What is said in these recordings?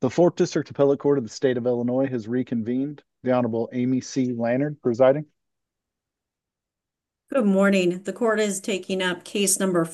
The Fourth District Appellate Court of the State of Illinois has reconvened. The Honorable Amy C. Lannard presiding. Good morning. The court is taking up case number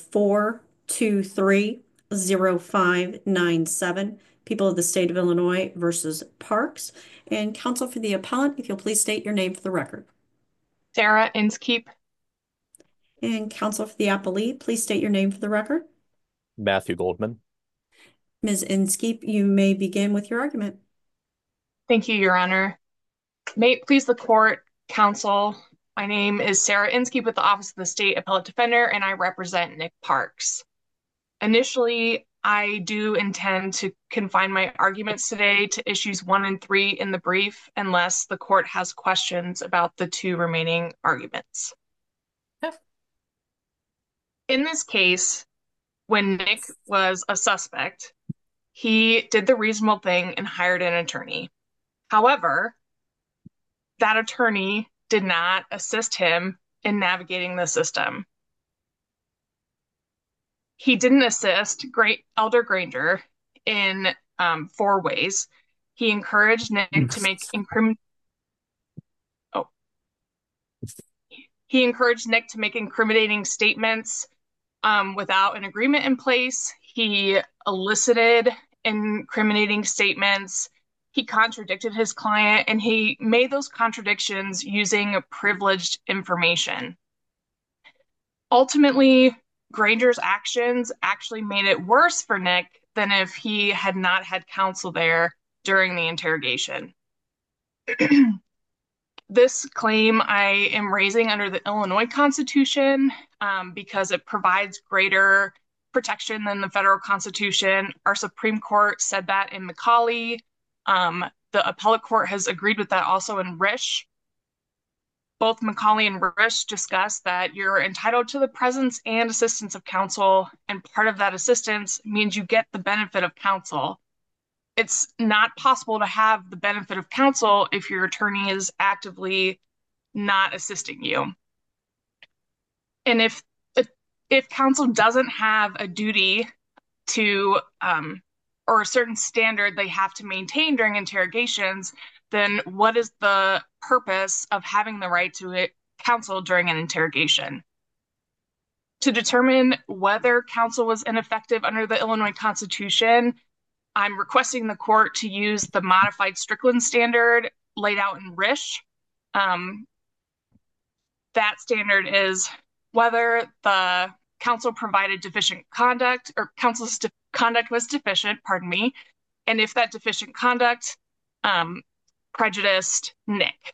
4230597, People of the State of Illinois versus Parks. And counsel for the appellant, if you'll please state your name for the record. Sarah Inskeep. And counsel for the appellee, please state your name for the record. Matthew Goldman. Ms. Inskeep, you may begin with your argument. Thank you, Your Honor. May it please the court, counsel, my name is Sarah Inskeep with the Office of the State Appellate Defender, and I represent Nick Parks. Initially, I do intend to confine my arguments today to issues 1 and 3 in the brief, unless the court has questions about the 2 remaining arguments. In this case, when Nick was a suspect, he did the reasonable thing and hired an attorney. However, that attorney did not assist him in navigating the system. He didn't assist Elder Granger in 4 ways. He encouraged Nick to make incriminating statements without an agreement in place. He elicited incriminating statements. He contradicted his client, and he made those contradictions using privileged information. Ultimately, Granger's actions actually made it worse for Nick than if he had not had counsel there during the interrogation. This claim I am raising under the Illinois Constitution because it provides greater protection than the federal Constitution. Our Supreme Court said that in McCauley. The appellate court has agreed with that also in Risch. Both McCauley and Risch discuss that you're entitled to the presence and assistance of counsel, and part of that assistance means you get the benefit of counsel. It's not possible to have the benefit of counsel if your attorney is actively not assisting you. And if counsel doesn't have a duty to or a certain standard they have to maintain during interrogations, then what is the purpose of having the right to counsel during an interrogation? To determine whether counsel was ineffective under the Illinois Constitution, I'm requesting the court to use the modified Strickland standard laid out in Risch. That standard is whether the counsel provided deficient conduct, or counsel's conduct was deficient, and if that deficient conduct prejudiced Nick.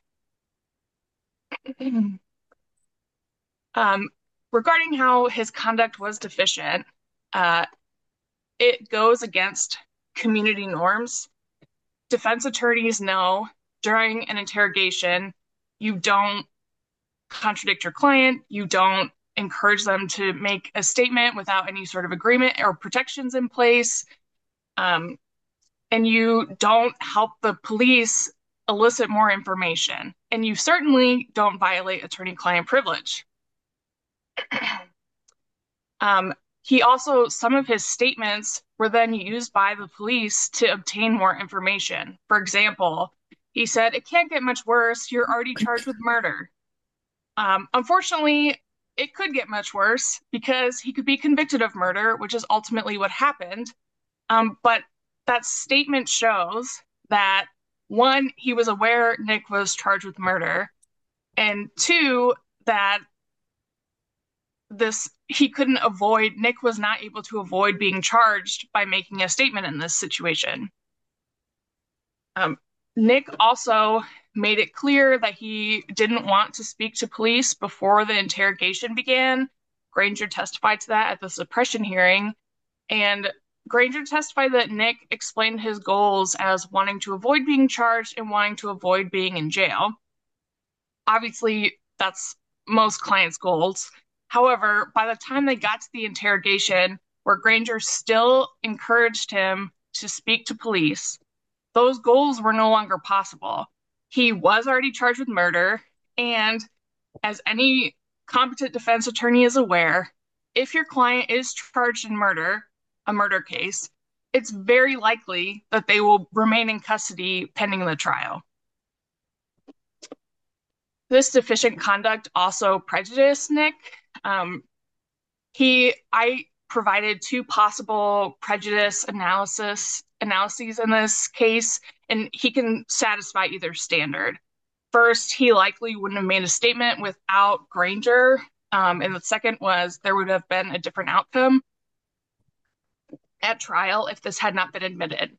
Regarding how his conduct was deficient, it goes against community norms. Defense attorneys know during an interrogation, you don't contradict your client, you don't encourage them to make a statement without any sort of agreement or protections in place, and you don't help the police elicit more information, and you certainly don't violate attorney-client privilege. Some of his statements were then used by the police to obtain more information. For example, he said, "It can't get much worse, you're already charged with murder." Unfortunately, it could get much worse because he could be convicted of murder, which is ultimately what happened. But that statement shows that, 1, he was aware Nick was charged with murder, and 2, that Nick was not able to avoid being charged by making a statement in this situation. Nick also made it clear that he didn't want to speak to police before the interrogation began. Granger testified to that at the suppression hearing, and Granger testified that Nick explained his goals as wanting to avoid being charged and wanting to avoid being in jail. Obviously, that's most clients' goals. However, by the time they got to the interrogation, where Granger still encouraged him to speak to police, those goals were no longer possible. He was already charged with murder, and as any competent defense attorney is aware, if your client is charged in murder, a murder case, it's very likely that they will remain in custody pending the trial. This deficient conduct also prejudiced Nick. I provided two possible prejudice analyses in this case, and he can satisfy either standard. First, he likely wouldn't have made a statement without Granger, and the second was there would have been a different outcome at trial if this had not been admitted.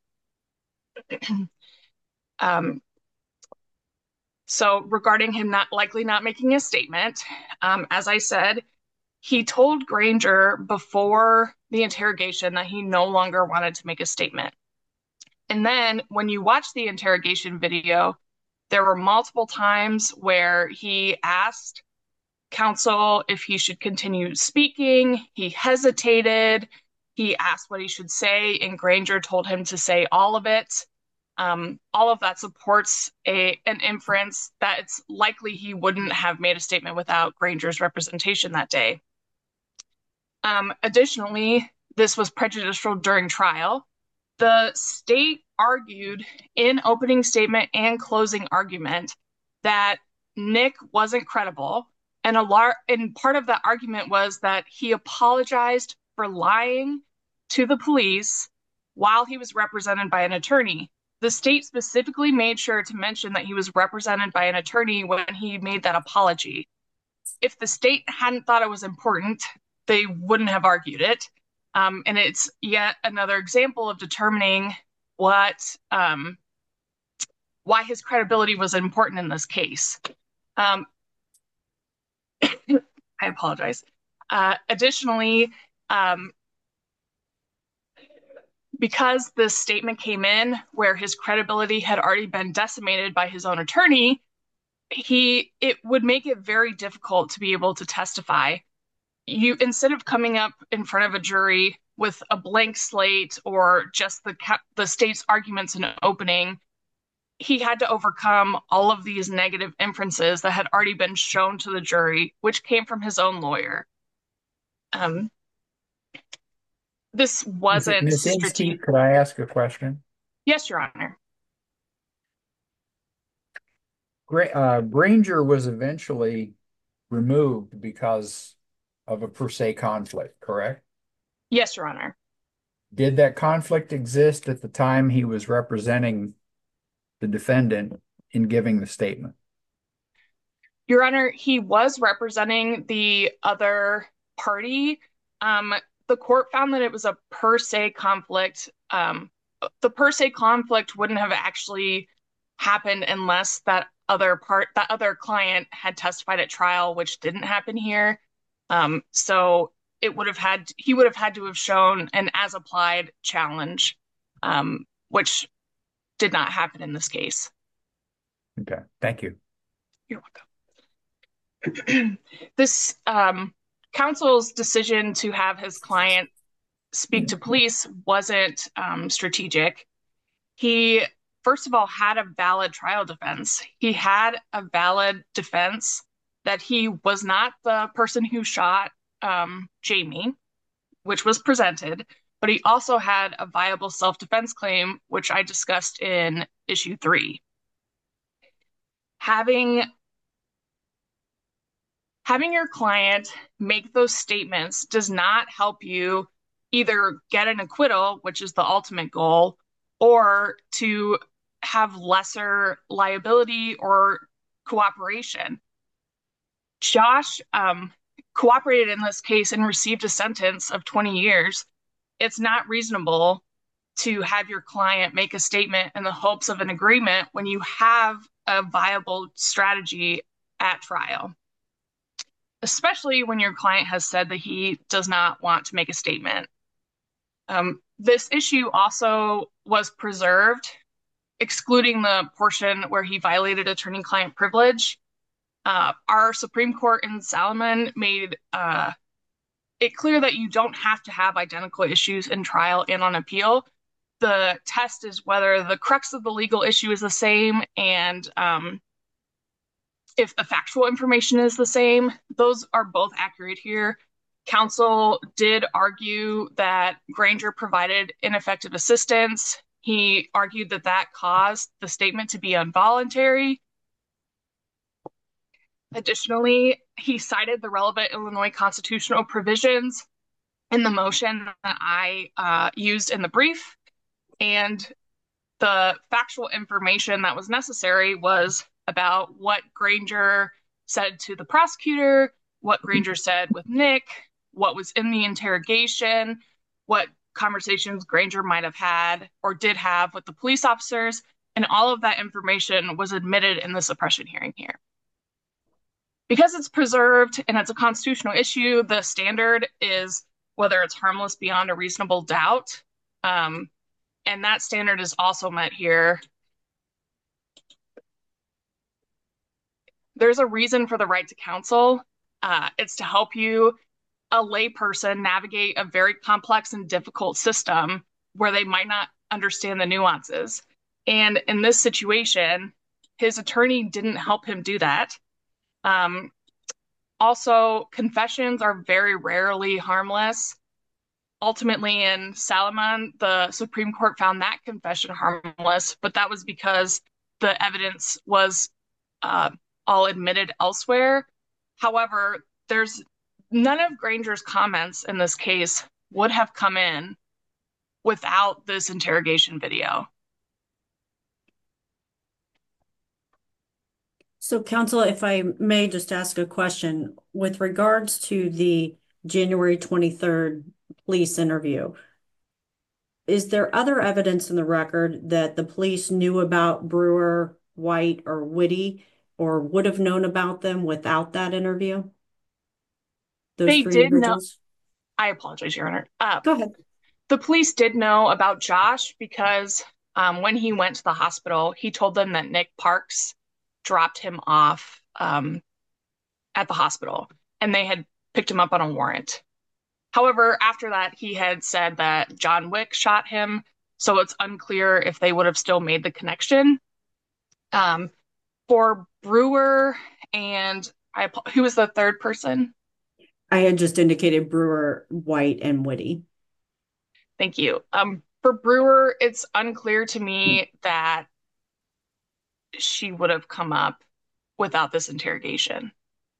So regarding him not making a statement, as I said, he told Granger before the interrogation that he no longer wanted to make a statement. And then when you watch the interrogation video, there were multiple times where he asked counsel if he should continue speaking. He hesitated. He asked what he should say, and Granger told him to say all of it. All of that supports an inference that it's likely he wouldn't have made a statement without Granger's representation that day. Additionally, this was prejudicial during trial. The state argued in opening statement and closing argument that Nick wasn't credible, and part of that argument was that he apologized for lying to the police while he was represented by an attorney. The state specifically made sure to mention that he was represented by an attorney when he made that apology. If the state hadn't thought it was important, they wouldn't have argued it. And it's yet another example of determining why his credibility was important in this case. I apologize. Additionally, because this statement came in where his credibility had already been decimated by his own attorney, it would make it very difficult to be able to testify. Instead of coming up in front of a jury with a blank slate or just the state's arguments in opening, he had to overcome all of these negative inferences that had already been shown to the jury, which came from his own lawyer. This wasn't Ms. Inskeep, could I ask a question? Yes, Your Honor. Granger was eventually removed because of a per se conflict, correct? Yes, Your Honor. Did that conflict exist at the time he was representing the defendant in giving the statement? Your Honor, he was representing the other party. The court found that it was a per se conflict. The per se conflict wouldn't have actually happened unless that other client had testified at trial, which didn't happen here. So he would have had to have shown an as applied challenge, which did not happen in this case. Okay, thank you. You're welcome. This counsel's decision to have his client speak to police wasn't strategic. He, first of all, had a valid trial defense. He had a valid defense that he was not the person who shot Jamie, which was presented, but he also had a viable self-defense claim, which I discussed in issue 3. Having your client make those statements does not help you either get an acquittal, which is the ultimate goal, or to have lesser liability or cooperation. Josh cooperated in this case and received a sentence of 20 years. It's not reasonable to have your client make a statement in the hopes of an agreement when you have a viable strategy at trial, especially when your client has said that he does not want to make a statement. This issue also was preserved, excluding the portion where he violated attorney-client privilege. Our Supreme Court in Salomon made it clear that you don't have to have identical issues in trial and on appeal. The test is whether the crux of the legal issue is the same and if the factual information is the same. Those are both accurate here. Counsel did argue that Granger provided ineffective assistance. He argued that that caused the statement to be involuntary. Additionally, he cited the relevant Illinois constitutional provisions in the motion that I used in the brief, and the factual information that was necessary was about what Granger said to the prosecutor, what Granger said with Nick, what was in the interrogation, what conversations Granger might have had or did have with the police officers, and all of that information was admitted in the suppression hearing here. Because it's preserved and it's a constitutional issue, the standard is whether it's harmless beyond a reasonable doubt. And that standard is also met here. There's a reason for the right to counsel. It's to help you, a layperson, navigate a very complex and difficult system where they might not understand the nuances. And in this situation, his attorney didn't help him do that. Also, confessions are very rarely harmless. Ultimately, in Salomon, the Supreme Court found that confession harmless, but that was because the evidence was all admitted elsewhere. However, there's none of Granger's comments in this case would have come in without this interrogation video. So, counsel, if I may just ask a question with regards to the January 23rd police interview, is there other evidence in the record that the police knew about Brewer, White, or Witte, or would have known about them without that interview? Those They three did know. individuals? I apologize, Your Honor. Go ahead. The police did know about Josh because when he went to the hospital, he told them that Nick Parks dropped him off at the hospital, and they had picked him up on a warrant. However, after that, he had said that John Wick shot him, so it's unclear if they would have still made the connection. For Brewer and who was the third person? I had just indicated Brewer, White, and Witte. Thank you. For Brewer, it's unclear to me that she would have come up without this interrogation.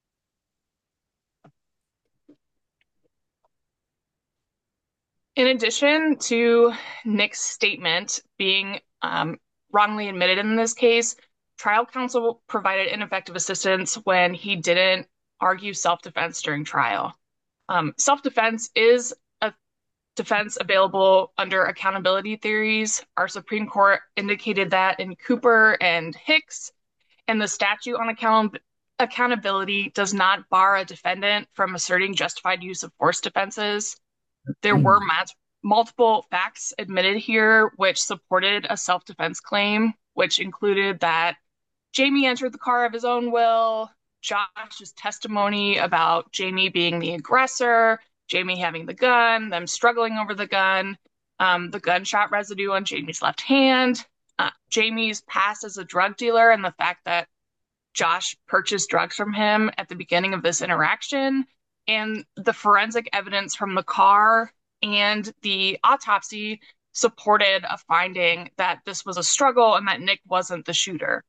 In addition to Nick's statement being wrongly admitted in this case, trial counsel provided ineffective assistance when he didn't argue self-defense during trial. Self-defense is a defense available under accountability theories. Our Supreme Court indicated that in Cooper and Hicks, and the statute on accountability does not bar a defendant from asserting justified use of force defenses. There were multiple facts admitted here which supported a self-defense claim, which included that Jamie entered the car of his own will, Josh's testimony about Jamie being the aggressor, Jamie having the gun, them struggling over the gunshot residue on Jamie's left hand, Jamie's past as a drug dealer, and the fact that Josh purchased drugs from him at the beginning of this interaction, and the forensic evidence from the car and the autopsy supported a finding that this was a struggle and that Nick wasn't the shooter.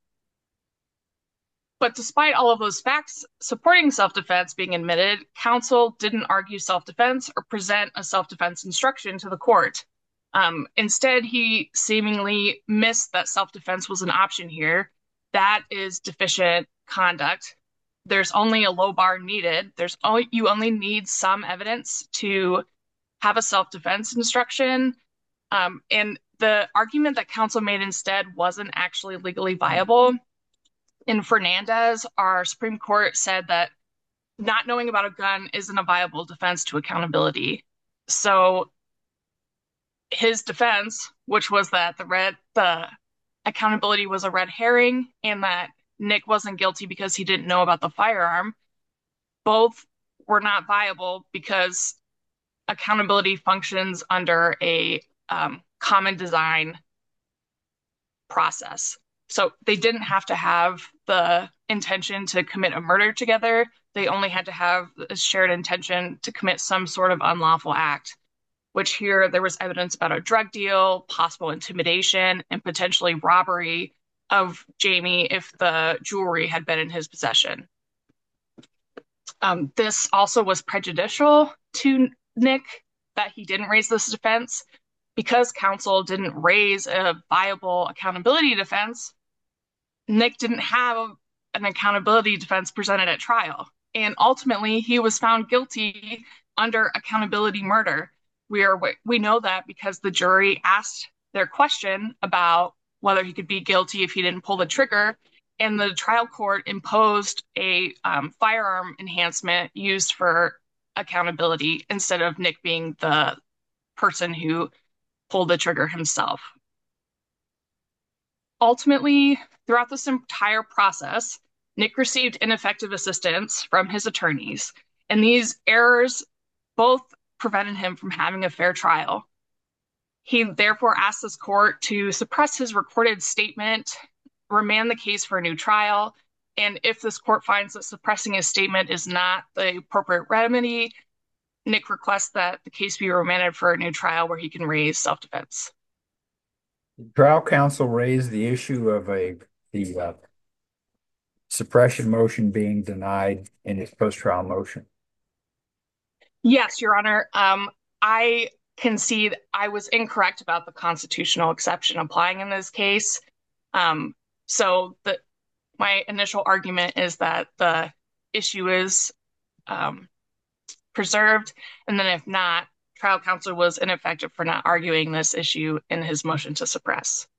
But despite all of those facts supporting self-defense being admitted, counsel didn't argue self-defense or present a self-defense instruction to the court. Instead, he seemingly missed that self-defense was an option here. That is deficient conduct. There's only a low bar needed. You only need some evidence to have a self-defense instruction. And the argument that counsel made instead wasn't actually legally viable. In Fernandez, our Supreme Court said that not knowing about a gun isn't a viable defense to accountability. So his defense, which was that the accountability was a red herring and that Nick wasn't guilty because he didn't know about the firearm, both were not viable because accountability functions under a common design process. So they didn't have to have the intention to commit a murder together. they only had to have a shared intention to commit some sort of unlawful act, which here there was evidence about a drug deal, possible intimidation, and potentially robbery of Jamie if the jewelry had been in his possession. This also was prejudicial to Nick that he didn't raise this defense because counsel didn't raise a viable accountability defense. Nick didn't have an accountability defense presented at trial. And ultimately, he was found guilty under accountability murder. We know that because the jury asked their question about whether he could be guilty if he didn't pull the trigger, and the trial court imposed a firearm enhancement used for accountability instead of Nick being the person who pulled the trigger himself. Ultimately, throughout this entire process, Nick received ineffective assistance from his attorneys, and these errors both prevented him from having a fair trial. He therefore asked this court to suppress his recorded statement, remand the case for a new trial, and if this court finds that suppressing his statement is not the appropriate remedy, Nick requests that the case be remanded for a new trial where he can raise self-defense. Trial counsel raised the issue of the suppression motion being denied in his post-trial motion. Yes, Your Honor. I concede I was incorrect about the constitutional exception applying in this case. So my initial argument is that the issue is preserved, and then if not, trial counsel was ineffective for not arguing this issue in his motion to suppress.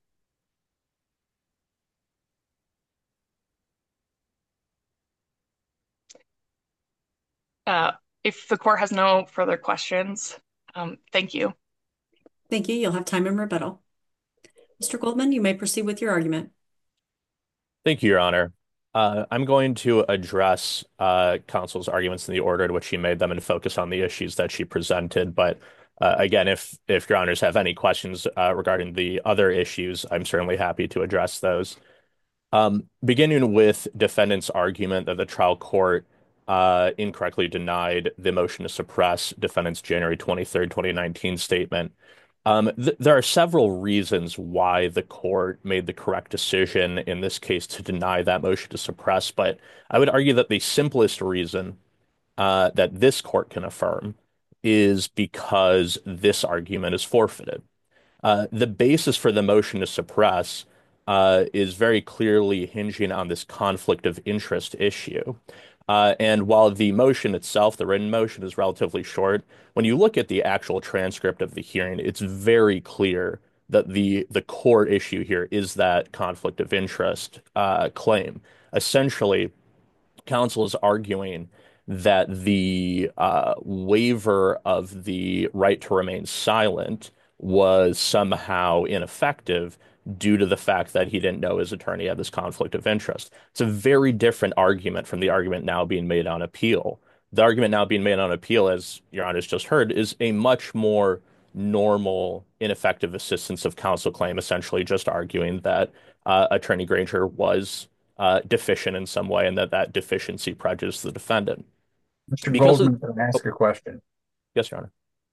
If the court has no further questions, thank you. Thank you. You'll have time in rebuttal. Mr. Goldman, you may proceed with your argument. Thank you, Your Honor. I'm going to address counsel's arguments in the order in which she made them and focus on the issues that she presented. But again, if Your Honors have any questions regarding the other issues, I'm certainly happy to address those. Beginning with defendant's argument that the trial court incorrectly denied the motion to suppress defendant's January 23rd, 2019 statement. There are several reasons why the court made the correct decision in this case to deny that motion to suppress, but I would argue that the simplest reason that this court can affirm is because this argument is forfeited. The basis for the motion to suppress is very clearly hinging on this conflict of interest issue. And while the motion itself, the written motion, is relatively short, when you look at the actual transcript of the hearing, it's very clear that the core issue here is that conflict of interest claim. Essentially, counsel is arguing that the waiver of the right to remain silent was somehow ineffective due to the fact that he didn't know his attorney had this conflict of interest. It's a very different argument from the argument now being made on appeal. The argument now being made on appeal, as Your Honor's just heard, is a much more normal ineffective assistance of counsel claim, essentially just arguing that Attorney Granger was deficient in some way and that deficiency prejudiced the defendant. Mr. Goldman, can I ask a question? Yes, Your Honor.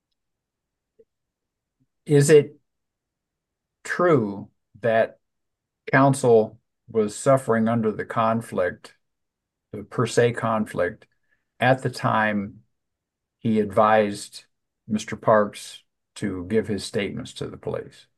Is it true that counsel was suffering under the conflict, the per se conflict, at the time he advised Mr. Parks to give his statements to the police?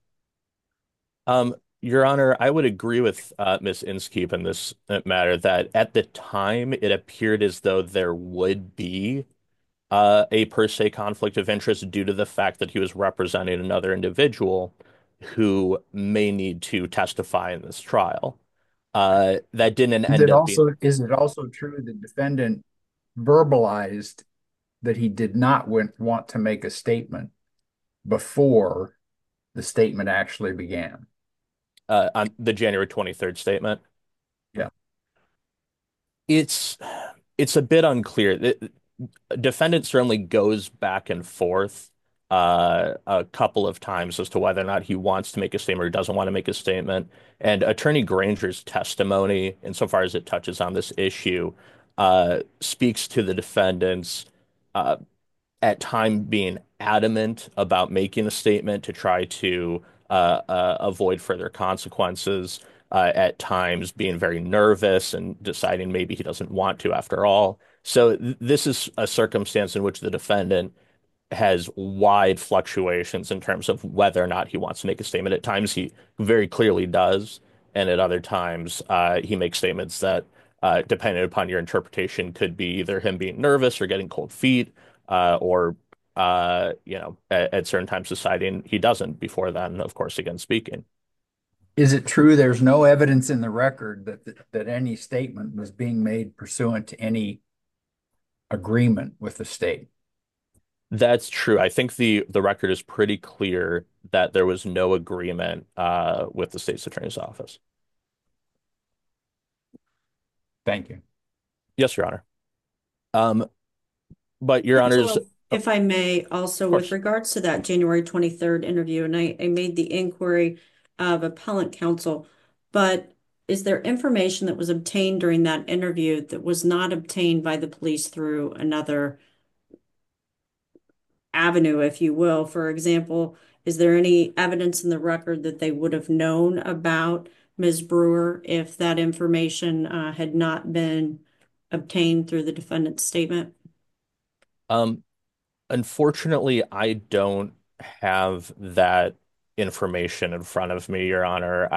Your Honor, I would agree with Ms. Inskeep in this matter that at the time it appeared as though there would be a per se conflict of interest due to the fact that he was representing another individual who may need to testify in this trial. That didn't end up being. Is it also true the defendant verbalized that he did not want to make a statement before the statement actually began? On the January 23rd statement? Yeah. It's a bit unclear. The defendant certainly goes back and forth a couple of times as to whether or not he wants to make a statement or doesn't want to make a statement. And Attorney Granger's testimony, insofar as it touches on this issue, speaks to the defendants uh, at time being adamant about making a statement to try to avoid further consequences, at times being very nervous and deciding maybe he doesn't want to after all. So this is a circumstance in which the defendant has wide fluctuations in terms of whether or not he wants to make a statement. At times, he very clearly does, and at other times, he makes statements that, depending upon your interpretation, could be either him being nervous or getting cold feet, or at certain times deciding he doesn't. Before then, of course, again speaking. Is it true there's no evidence in the record that any statement was being made pursuant to any agreement with the state? That's true. I think the record is pretty clear that there was no agreement with the state's attorney's office. Thank you. Yes, Your Honor. But Your Honors, So if I may, also with regards to that January 23rd interview, and I made the inquiry of appellant counsel, but is there information that was obtained during that interview that was not obtained by the police through another avenue, if you will? For example, is there any evidence in the record that they would have known about Ms. Brewer if that information had not been obtained through the defendant's statement? um, unfortunately, I don't have that information in front of me, Your Honor.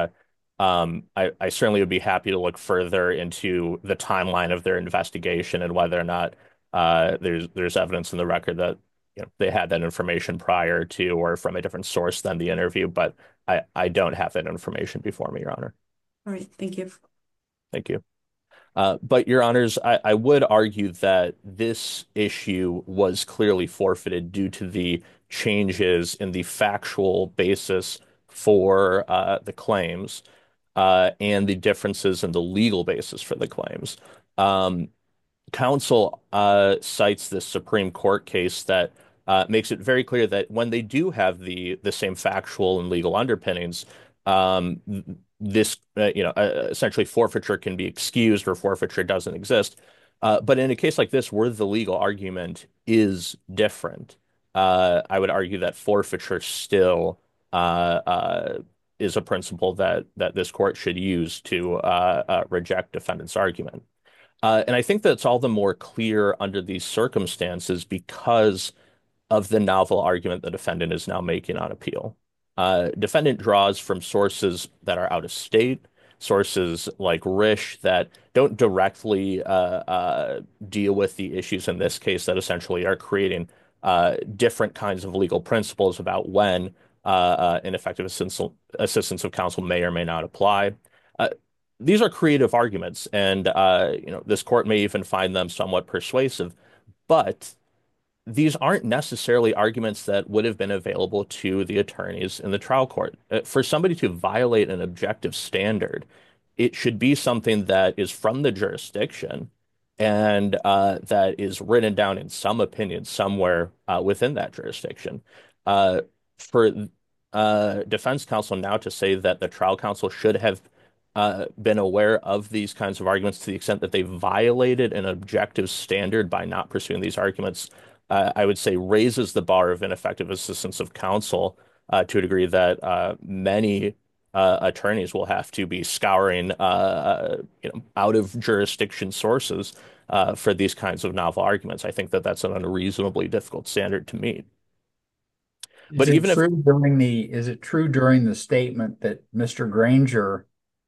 I certainly would be happy to look further into the timeline of their investigation and whether or not there's evidence in the record that they had that information prior to or from a different source than the interview, but I don't have that information before me, Your Honor. All right, thank you. Thank you. But Your Honors, I would argue that this issue was clearly forfeited due to the changes in the factual basis for the claims, and the differences in the legal basis for the claims. Um, Counsel cites this Supreme Court case that makes it very clear that when they do have the same factual and legal underpinnings, um, this essentially forfeiture can be excused or forfeiture doesn't exist. But in a case like this, where the legal argument is different, I would argue that forfeiture still is a principle that this court should use to reject defendant's argument. And I think that's all the more clear under these circumstances because of the novel argument the defendant is now making on appeal. Defendant draws from sources that are out of state, sources like Risch that don't directly deal with the issues in this case that essentially are creating different kinds of legal principles about when ineffective assistance of counsel may or may not apply. Uh, these are creative arguments, and this court may even find them somewhat persuasive, but these aren't necessarily arguments that would have been available to the attorneys in the trial court. For somebody to violate an objective standard, it should be something that is from the jurisdiction and that is written down in some opinion somewhere within that jurisdiction. For defense counsel now to say that the trial counsel should have been aware of these kinds of arguments to the extent that they violated an objective standard by not pursuing these arguments, I would say raises the bar of ineffective assistance of counsel to a degree that many attorneys will have to be scouring out of jurisdiction sources for these kinds of novel arguments. I think that that's an unreasonably difficult standard to meet. But even if Is it true during the statement that Mr. Granger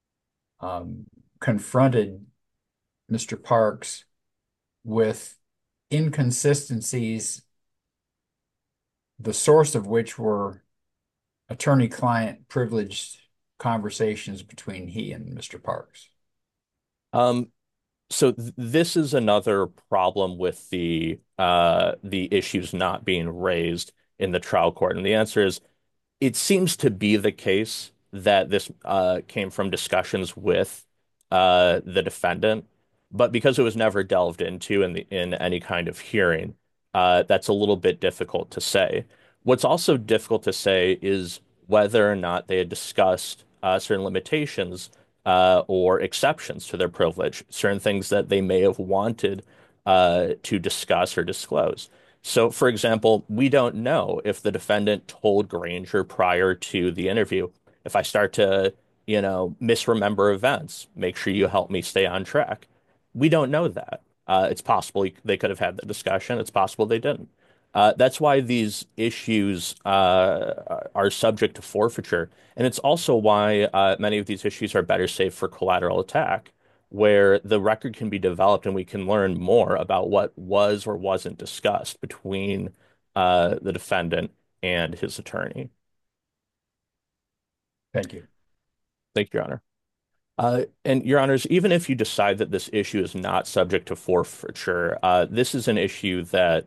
confronted Mr. Parks with inconsistencies, the source of which were attorney-client privileged conversations between he and Mr. Parks? um, this is another problem with the issues not being raised in the trial court, and the answer is it seems to be the case that this came from discussions with the defendant, but because it was never delved into in any kind of hearing, that's a little bit difficult to say. What's also difficult to say is whether or not they had discussed certain limitations or exceptions to their privilege, certain things that they may have wanted to discuss or disclose. So, for example, we don't know if the defendant told Granger prior to the interview, if I start to, misremember events, make sure you help me stay on track. We don't know that. It's possible they could have had the discussion. It's possible they didn't. That's why these issues are subject to forfeiture. And it's also why many of these issues are better saved for collateral attack, where the record can be developed and we can learn more about what was or wasn't discussed between the defendant and his attorney. Thank you. Thank you, Your Honor. And Your Honors, even if you decide that this issue is not subject to forfeiture, this is an issue that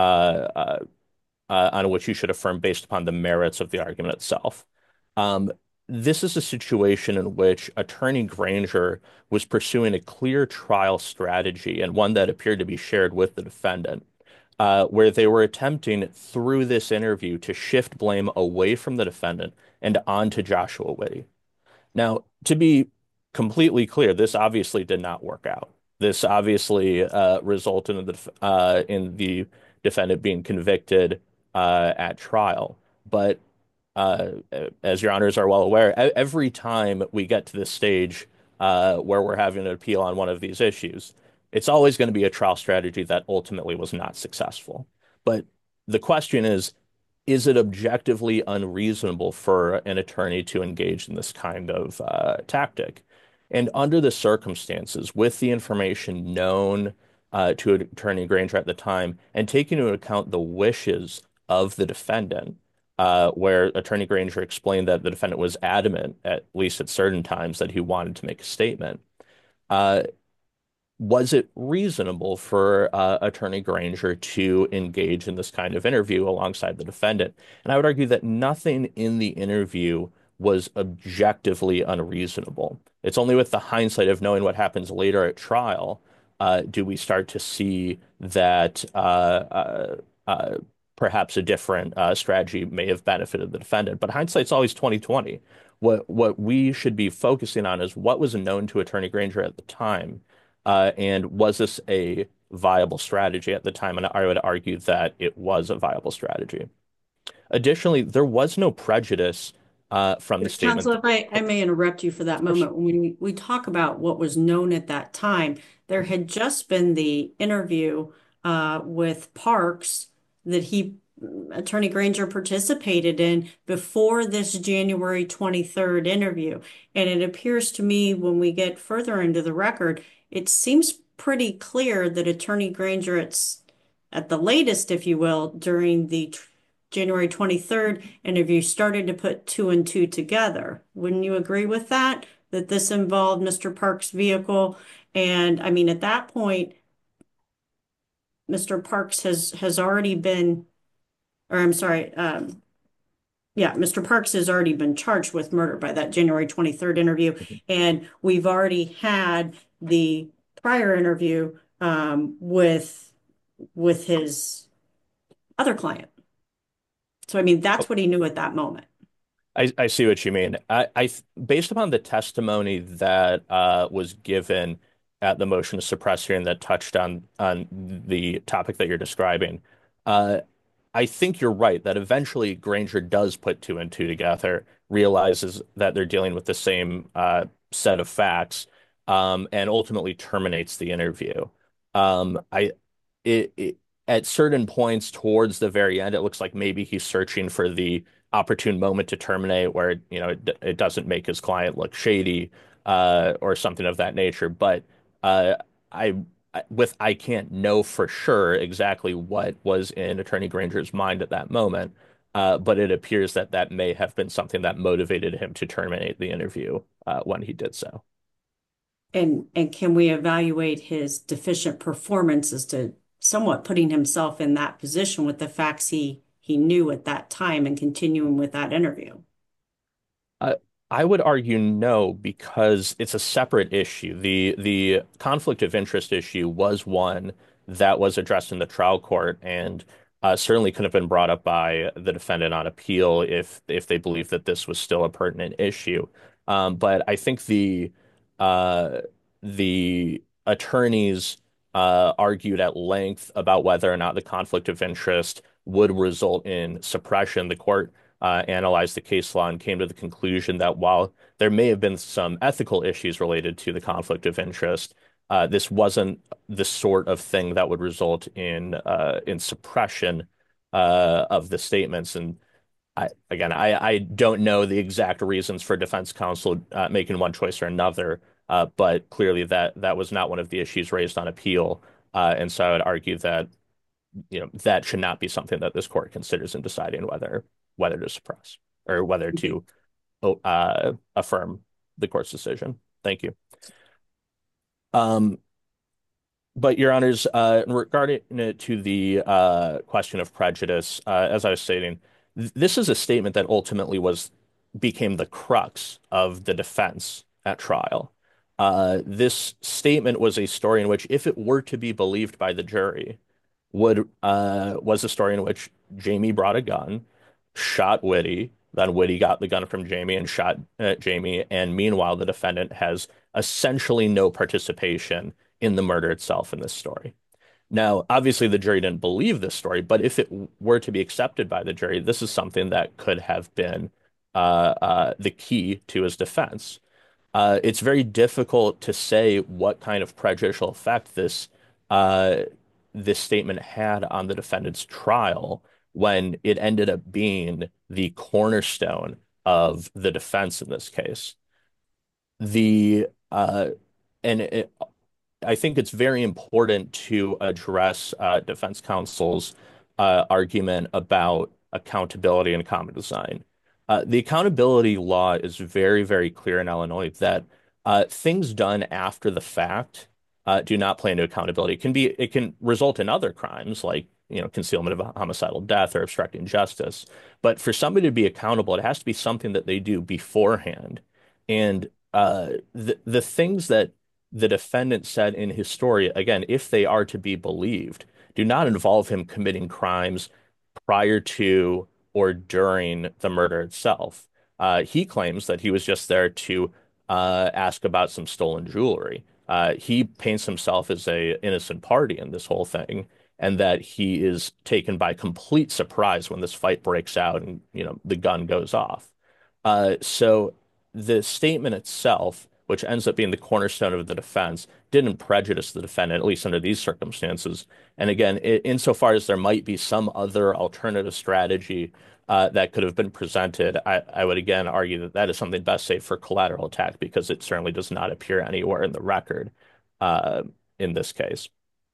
on which you should affirm based upon the merits of the argument itself. Um, this is a situation in which Attorney Granger was pursuing a clear trial strategy and one that appeared to be shared with the defendant, where they were attempting through this interview to shift blame away from the defendant and onto Joshua Witte. Now, to be completely clear, this obviously did not work out. This obviously resulted in the defendant being convicted at trial. But uh, as your honors are well aware, every time we get to this stage where we're having an appeal on one of these issues, it's always going to be a trial strategy that ultimately was not successful. But the question is it objectively unreasonable for an attorney to engage in this kind of tactic? And under the circumstances, with the information known to Attorney Granger at the time, and taking into account the wishes of the defendant, where Attorney Granger explained that the defendant was adamant, at least at certain times, that he wanted to make a statement. Uh, was it reasonable for Attorney Granger to engage in this kind of interview alongside the defendant? And I would argue that nothing in the interview was objectively unreasonable. It's only with the hindsight of knowing what happens later at trial do we start to see that perhaps a different strategy may have benefited the defendant. But hindsight's always 2020. What we should be focusing on is what was known to Attorney Granger at the time, and was this a viable strategy at the time? And I would argue that it was a viable strategy. Additionally, there was no prejudice from the statement. Counsel, if I may interrupt you for that Of course. moment. When we talk about what was known at that time, there had just been the interview with Parks that Attorney Granger participated in before this January 23rd interview. And it appears to me when we get further into the record, it seems pretty clear that Attorney Granger, at the latest, if you will, during the January 23rd interview, started to put two and two together. Wouldn't you agree with that? That this involved Mr. Parks' vehicle? And I mean, at that point, Mr. Parks has already been, or I'm sorry, yeah, Mr. Parks has already been charged with murder by that January 23rd interview. And we've already had the prior interview with his other client. So, I mean, that's what he knew at that moment. I see what you mean. Based upon the testimony that was given at the motion to suppress hearing that touched on the topic that you're describing, uh, I think you're right that eventually Granger does put two and two together, realizes that they're dealing with the same set of facts, and ultimately terminates the interview. I it at certain points towards the very end, it looks like maybe he's searching for the opportune moment to terminate, where it doesn't make his client look shady, or something of that nature. But uh, I I can't know for sure exactly what was in Attorney Granger's mind at that moment, but it appears that that may have been something that motivated him to terminate the interview when he did so. And can we evaluate his deficient performance as to somewhat putting himself in that position with the facts he knew at that time and continuing with that interview? Uh, I would argue no, because it's a separate issue. The conflict of interest issue was one that was addressed in the trial court, and certainly could have been brought up by the defendant on appeal if they believe that this was still a pertinent issue. But I think the attorneys argued at length about whether or not the conflict of interest would result in suppression. The court analyzed the case law and came to the conclusion that while there may have been some ethical issues related to the conflict of interest, this wasn't the sort of thing that would result in suppression of the statements. And I don't know the exact reasons for defense counsel making one choice or another, but clearly that was not one of the issues raised on appeal, and so I would argue that that should not be something that this court considers in deciding whether to suppress or whether to affirm the court's decision. Thank you. But Your Honors, regarding it to the question of prejudice, as I was stating, this is a statement that ultimately became the crux of the defense at trial. This statement was a story in which, if it were to be believed by the jury, was a story in which Jamie brought a gun, shot Whitty, then Whitty got the gun from Jamie and shot Jamie, and meanwhile the defendant has essentially no participation in the murder itself in this story. Now, obviously, the jury didn't believe this story, but if it were to be accepted by the jury, this is something that could have been the key to his defense. It's very difficult to say what kind of prejudicial effect uh, this statement had on the defendant's trial when it ended up being the cornerstone of the defense in this case. The and it, I think it's very important to address defense counsel's argument about accountability and common design. The accountability law is very, very clear in Illinois that things done after the fact do not play into accountability. It can result in other crimes like concealment of a homicidal death or obstructing justice. But for somebody to be accountable, it has to be something that they do beforehand. And the things that the defendant said in his story, again, if they are to be believed, do not involve him committing crimes prior to or during the murder itself. He claims that he was just there to ask about some stolen jewelry. He paints himself as a innocent party in this whole thing, and that he is taken by complete surprise when this fight breaks out and the gun goes off. So the statement itself, which ends up being the cornerstone of the defense, didn't prejudice the defendant, at least under these circumstances. And again, insofar as there might be some other alternative strategy that could have been presented, I would again argue that that is something best saved for collateral attack because it certainly does not appear anywhere in the record in this case.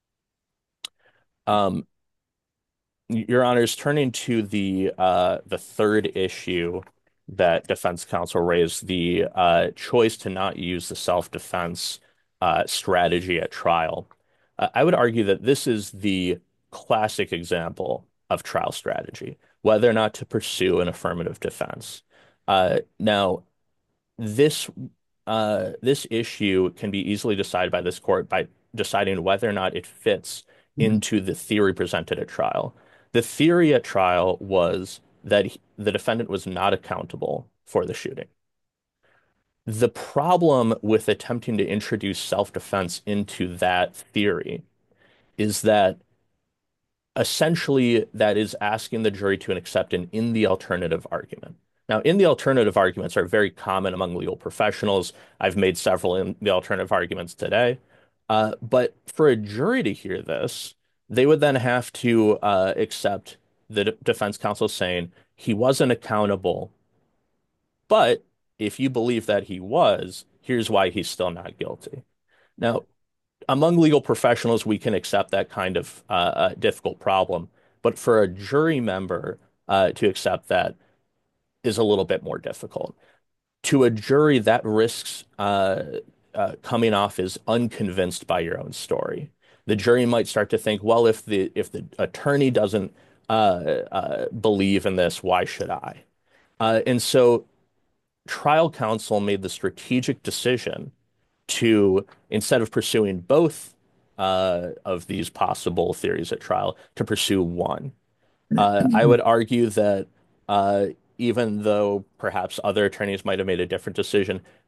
Um, Your Honors, turning to the third issue that defense counsel raised, the choice to not use the self-defense strategy at trial. I would argue that this is the classic example of trial strategy, whether or not to pursue an affirmative defense. Now, this this issue can be easily decided by this court by deciding whether or not it fits into the theory presented at trial. The theory at trial was that the defendant was not accountable for the shooting. The problem with attempting to introduce self-defense into that theory is that essentially that is asking the jury to accept an in the alternative argument. Now, in the alternative arguments are very common among legal professionals. I've made several in the alternative arguments today. But for a jury to hear this, they would then have to accept the defense counsel saying he wasn't accountable, but if you believe that he was, here's why he's still not guilty. Now, among legal professionals, we can accept that kind of difficult problem, but for a jury member to accept that is a little bit more difficult. To a jury, that risks coming off as unconvinced by your own story. The jury might start to think, well, if the attorney doesn't believe in this, why should I? And so trial counsel made the strategic decision to, instead of pursuing both of these possible theories at trial, to pursue one. I would argue that even though perhaps other attorneys might have made a different decision,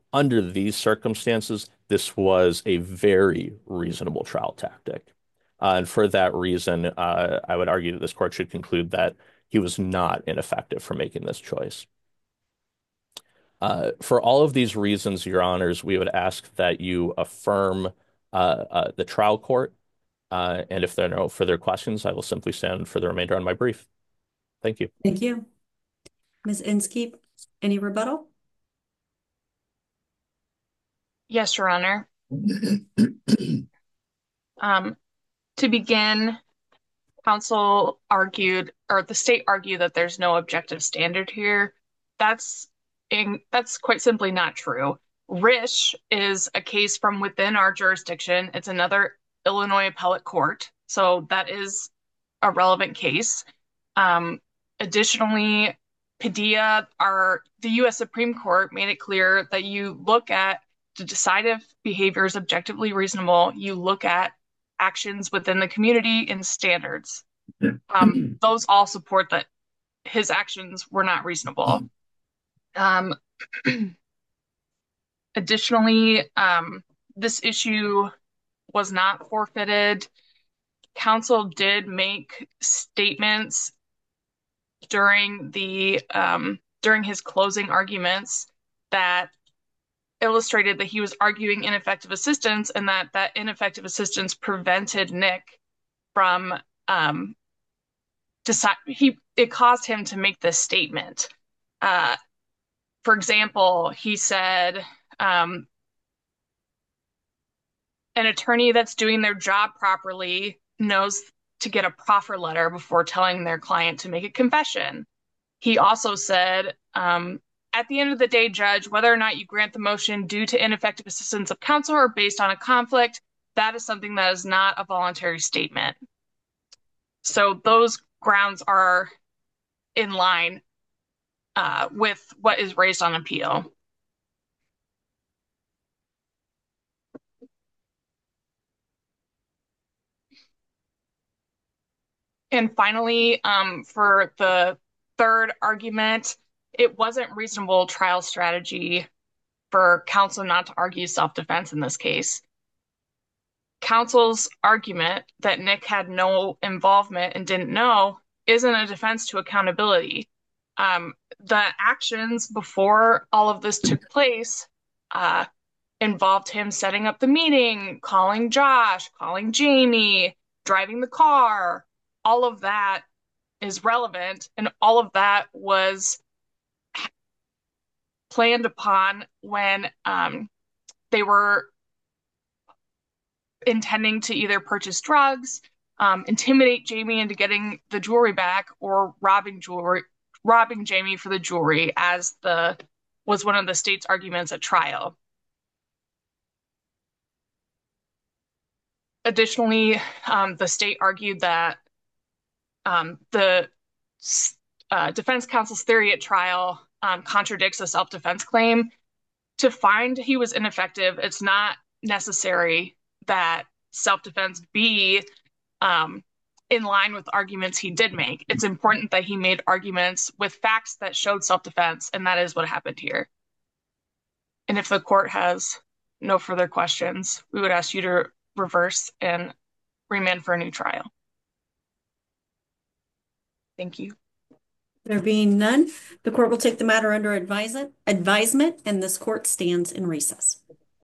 Under these circumstances, this was a very reasonable trial tactic. And for that reason, I would argue that this court should conclude that he was not ineffective for making this choice. For all of these reasons, Your Honors, we would ask that you affirm the trial court. And if there are no further questions, I will simply stand for the remainder on my brief. Thank you. Thank you. Ms. Inskeep, any rebuttal? Yes, Your Honor. To begin, counsel argued, or the state argued, that there's no objective standard here. That's quite simply not true. Risch is a case from within our jurisdiction. It's another Illinois appellate court, so that is a relevant case. Additionally, Padilla, the U.S. Supreme Court made it clear that you look at, to decide if behavior is objectively reasonable, you look at actions within the community and standards. Those all support that his actions were not reasonable. Additionally, this issue was not forfeited. Counsel did make statements during his closing arguments that illustrated that he was arguing ineffective assistance, and that ineffective assistance prevented Nick from it caused him to make this statement. For example, he said, an attorney that's doing their job properly knows to get a proffer letter before telling their client to make a confession. He also said, at the end of the day, Judge, whether or not you grant the motion due to ineffective assistance of counsel or based on a conflict, that is something that is not a voluntary statement. So those grounds are in line with what is raised on appeal. And finally, for the third argument, it wasn't reasonable trial strategy for counsel not to argue self-defense in this case. Counsel's argument that Nick had no involvement and didn't know isn't a defense to accountability. The actions before all of this took place involved him setting up the meeting, calling Josh, calling Jamie, driving the car. All of that is relevant, and all of that was planned upon when they were intending to either purchase drugs, intimidate Jamie into getting the jewelry back, or robbing Jamie for the jewelry, as was one of the state's arguments at trial. Additionally, the state argued that the defense counsel's theory at trial contradicts a self-defense claim. To find he was ineffective, it's not necessary that self-defense be in line with arguments he did make. It's important that he made arguments with facts that showed self-defense, and that is what happened here. And if the court has no further questions, we would ask you to reverse and remand for a new trial. Thank you. There being none, the court will take the matter under advisement, and this court stands in recess.